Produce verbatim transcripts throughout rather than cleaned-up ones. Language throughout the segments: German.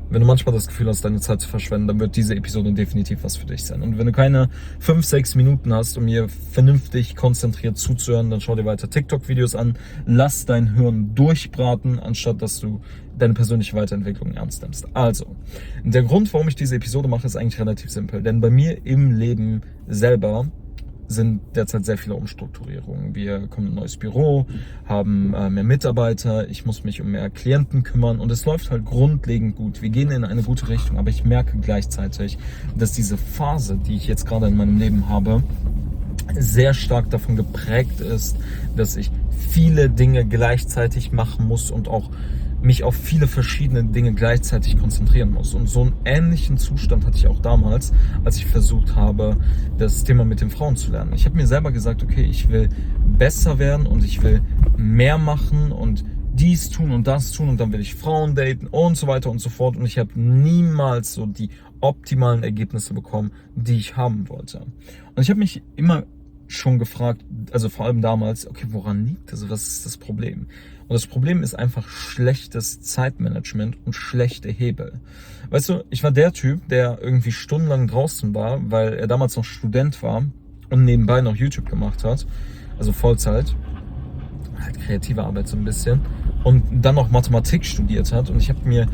Wenn du manchmal das Gefühl hast, deine Zeit zu verschwenden, dann wird diese Episode definitiv was für dich sein. Und wenn du keine fünf, sechs Minuten hast, um mir vernünftig konzentriert zuzuhören, dann schau dir weiter TikTok-Videos an. Lass dein Hirn durchbraten, anstatt dass du deine persönliche Weiterentwicklung ernst nimmst. Also, der Grund, warum ich diese Episode mache, ist eigentlich relativ simpel. Denn bei mir im Leben selber sind derzeit sehr viele Umstrukturierungen. Wir kommen in ein neues Büro, haben äh, mehr Mitarbeiter, ich muss mich um mehr Klienten kümmern und es läuft halt grundlegend gut. Wir gehen in eine gute Richtung, aber ich merke gleichzeitig, dass diese Phase, die ich jetzt gerade in meinem Leben habe, sehr stark davon geprägt ist, dass ich viele Dinge gleichzeitig machen muss und auch mich auf viele verschiedene Dinge gleichzeitig konzentrieren muss. Und so einen ähnlichen Zustand hatte ich auch damals, als ich versucht habe, das Thema mit den Frauen zu lernen. Ich habe mir selber gesagt, okay, ich will besser werden und ich will mehr machen und dies tun und das tun und dann will ich Frauen daten und so weiter und so fort. Und ich habe niemals so die optimalen Ergebnisse bekommen, die ich haben wollte. Und ich habe mich immer schon gefragt, also vor allem damals, okay, woran liegt das? Was ist das Problem? Und das Problem ist einfach schlechtes Zeitmanagement und schlechte Hebel. Weißt du, ich war der Typ, der irgendwie stundenlang draußen war, weil er damals noch Student war und nebenbei noch YouTube gemacht hat, also Vollzeit, halt kreative Arbeit so ein bisschen, und dann noch Mathematik studiert hat. Und ich habe mir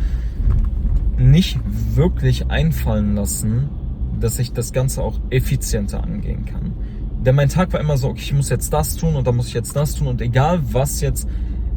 nicht wirklich einfallen lassen, dass ich das Ganze auch effizienter angehen kann. Denn mein Tag war immer so, okay, ich muss jetzt das tun und dann muss ich jetzt das tun und egal was jetzt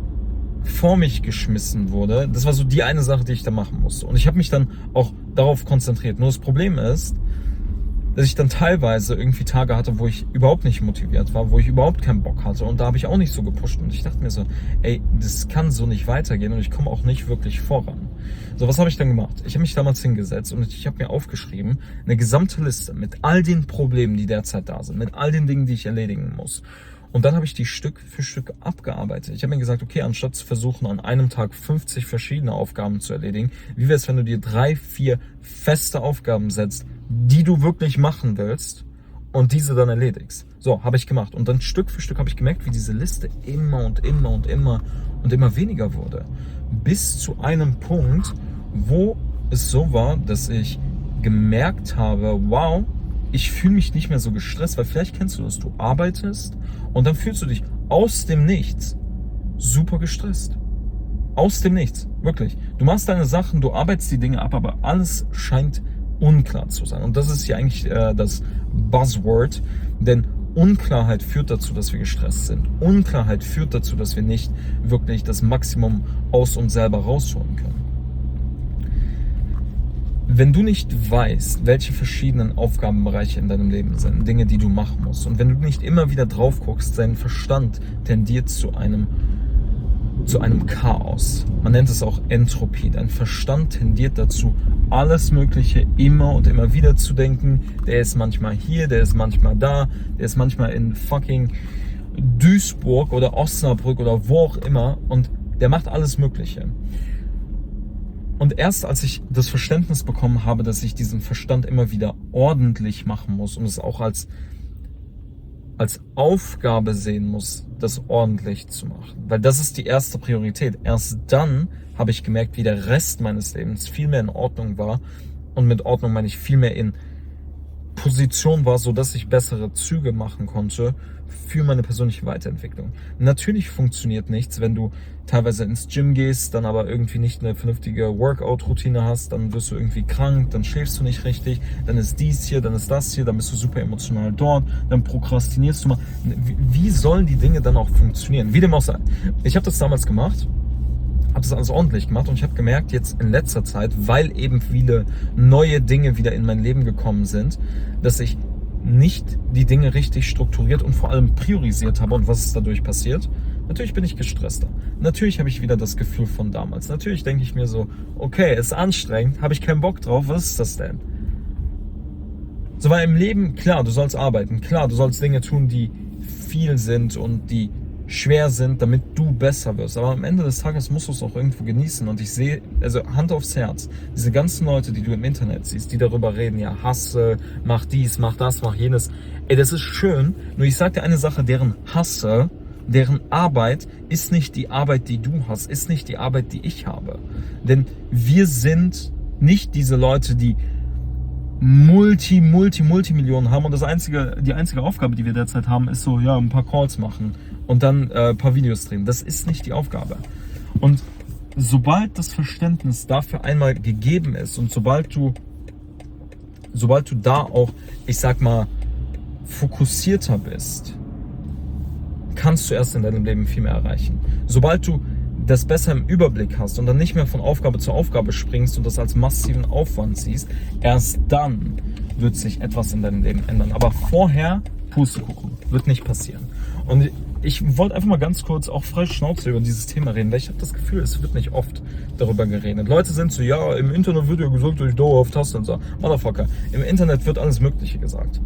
vor mich geschmissen wurde, das war so die eine Sache, die ich da machen musste. Und ich habe mich dann auch darauf konzentriert. Nur das Problem ist, dass ich dann teilweise irgendwie Tage hatte, wo ich überhaupt nicht motiviert war, wo ich überhaupt keinen Bock hatte und da habe ich auch nicht so gepusht und ich dachte mir so, ey, das kann so nicht weitergehen und ich komme auch nicht wirklich voran. So, was habe ich dann gemacht? Ich habe mich damals hingesetzt und ich habe mir aufgeschrieben, eine gesamte Liste mit all den Problemen, die derzeit da sind, mit all den Dingen, die ich erledigen muss. Und dann habe ich die Stück für Stück abgearbeitet. Ich habe mir gesagt, okay, anstatt zu versuchen, an einem Tag fünfzig verschiedene Aufgaben zu erledigen, wie wäre es, wenn du dir drei, vier feste Aufgaben setzt, die du wirklich machen willst und diese dann erledigst. So, habe ich gemacht. Und dann Stück für Stück habe ich gemerkt, wie diese Liste immer und immer und immer und immer weniger wurde. Bis zu einem Punkt, wo es so war, dass ich gemerkt habe, wow, ich fühle mich nicht mehr so gestresst, weil vielleicht kennst du das, du arbeitest und dann fühlst du dich aus dem Nichts super gestresst. Aus dem Nichts, wirklich. Du machst deine Sachen, du arbeitest die Dinge ab, aber alles scheint unklar zu sein. Und das ist ja eigentlich äh, das Buzzword, denn Unklarheit führt dazu, dass wir gestresst sind. Unklarheit führt dazu, dass wir nicht wirklich das Maximum aus uns selber rausholen können. Wenn du nicht weißt, welche verschiedenen Aufgabenbereiche in deinem Leben sind, Dinge, die du machen musst, und wenn du nicht immer wieder drauf guckst, dein Verstand tendiert zu einem, zu einem Chaos. Man nennt es auch Entropie. Dein Verstand tendiert dazu, alles Mögliche immer und immer wieder zu denken. Der ist manchmal hier, der ist manchmal da, der ist manchmal in fucking Duisburg oder Osnabrück oder wo auch immer und der macht alles Mögliche. Und erst als ich das Verständnis bekommen habe, dass ich diesen Verstand immer wieder ordentlich machen muss und es auch als, als Aufgabe sehen muss, das ordentlich zu machen. Weil das ist die erste Priorität. Erst dann habe ich gemerkt, wie der Rest meines Lebens viel mehr in Ordnung war. Und mit Ordnung meine ich viel mehr in Position war, sodass ich bessere Züge machen konnte für meine persönliche Weiterentwicklung. Natürlich funktioniert nichts, wenn du teilweise ins Gym gehst, dann aber irgendwie nicht eine vernünftige Workout-Routine hast, dann wirst du irgendwie krank, dann schläfst du nicht richtig, dann ist dies hier, dann ist das hier, dann bist du super emotional dort, dann prokrastinierst du mal. Wie sollen die Dinge dann auch funktionieren? Wie dem auch sei. Ich habe das damals gemacht, habe das alles ordentlich gemacht und ich habe gemerkt, jetzt in letzter Zeit, weil eben viele neue Dinge wieder in mein Leben gekommen sind, dass ich nicht die Dinge richtig strukturiert und vor allem priorisiert habe. Und was ist dadurch passiert? Natürlich bin ich gestresster. Natürlich habe ich wieder das Gefühl von damals. Natürlich denke ich mir so, okay, ist anstrengend, habe ich keinen Bock drauf, was ist das denn? So, weil im Leben, klar, du sollst arbeiten, klar, du sollst Dinge tun, die viel sind und die schwer sind, damit du besser wirst. Aber am Ende des Tages musst du es auch irgendwo genießen. Und ich sehe, also Hand aufs Herz, diese ganzen Leute, die du im Internet siehst, die darüber reden, ja, hasse, mach dies, mach das, mach jenes. Ey, das ist schön, nur ich sag dir eine Sache, deren Hasse, deren Arbeit ist nicht die Arbeit, die du hast, ist nicht die Arbeit, die ich habe. Denn wir sind Nicht diese Leute, die Multi, Multi, Multimillionen haben und das einzige, die einzige Aufgabe, die wir derzeit haben, ist so, ja, ein paar Calls machen und dann äh, ein paar Videos drehen. Das ist nicht die Aufgabe. Und sobald das Verständnis dafür einmal gegeben ist und sobald du, sobald du da auch, ich sag mal, fokussierter bist, kannst du erst in deinem Leben viel mehr erreichen. Sobald du das besser im Überblick hast und dann nicht mehr von Aufgabe zu Aufgabe springst und das als massiven Aufwand siehst, erst dann wird sich etwas in deinem Leben ändern. Aber vorher, Pustekuchen, wird nicht passieren. Und ich wollte einfach mal ganz kurz auch frei Schnauze über dieses Thema reden, weil ich habe das Gefühl, es wird nicht oft darüber geredet. Leute sind so, ja, im Internet wird ja gesagt, dass ich dauerhaft hasse und so. Motherfucker, im Internet wird alles Mögliche gesagt.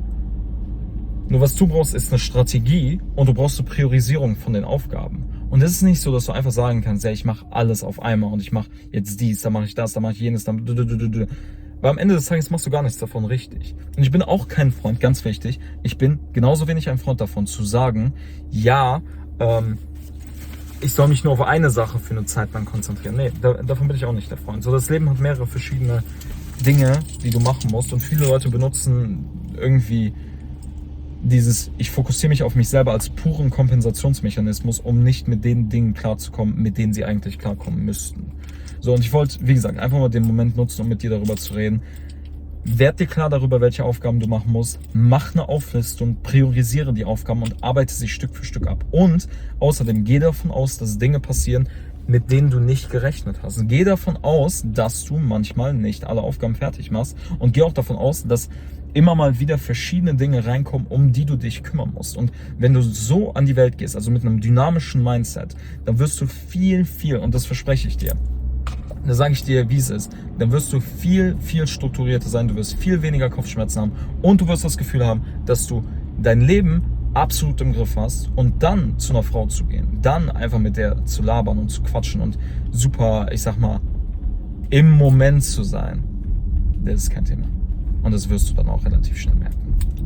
Nur was du brauchst, ist eine Strategie und du brauchst eine Priorisierung von den Aufgaben. Und es ist nicht so, dass du einfach sagen kannst, ja, ich mache alles auf einmal und ich mache jetzt dies, dann mache ich das, dann mache ich jenes, dann... Weil am Ende des Tages machst du gar nichts davon richtig. Und ich bin auch kein Freund, ganz wichtig, ich bin genauso wenig ein Freund davon zu sagen, ja, ähm, ich soll mich nur auf eine Sache für eine Zeit lang konzentrieren. Nee, da, davon bin ich auch nicht der Freund. So, das Leben hat mehrere verschiedene Dinge, die du machen musst und viele Leute benutzen irgendwie dieses, ich fokussiere mich auf mich selber als puren Kompensationsmechanismus, um nicht mit den Dingen klarzukommen, mit denen sie eigentlich klarkommen müssten. So, und ich wollte, wie gesagt, einfach mal den Moment nutzen, um mit dir darüber zu reden. Werd dir klar darüber, welche Aufgaben du machen musst. Mach eine Auflistung, priorisiere die Aufgaben und arbeite sie Stück für Stück ab. Und außerdem geh davon aus, dass Dinge passieren, mit denen du nicht gerechnet hast. Geh davon aus, dass du manchmal nicht alle Aufgaben fertig machst und geh auch davon aus, dass immer mal wieder verschiedene Dinge reinkommen, um die du dich kümmern musst. Und wenn du so an die Welt gehst, also mit einem dynamischen Mindset, dann wirst du viel, viel, und das verspreche ich dir, da sage ich dir, wie es ist, dann wirst du viel, viel strukturierter sein, du wirst viel weniger Kopfschmerzen haben und du wirst das Gefühl haben, dass du dein Leben absolut im Griff hast und dann zu einer Frau zu gehen, dann einfach mit der zu labern und zu quatschen und super, ich sag mal, im Moment zu sein, das ist kein Thema. Und das wirst du dann auch relativ schnell merken.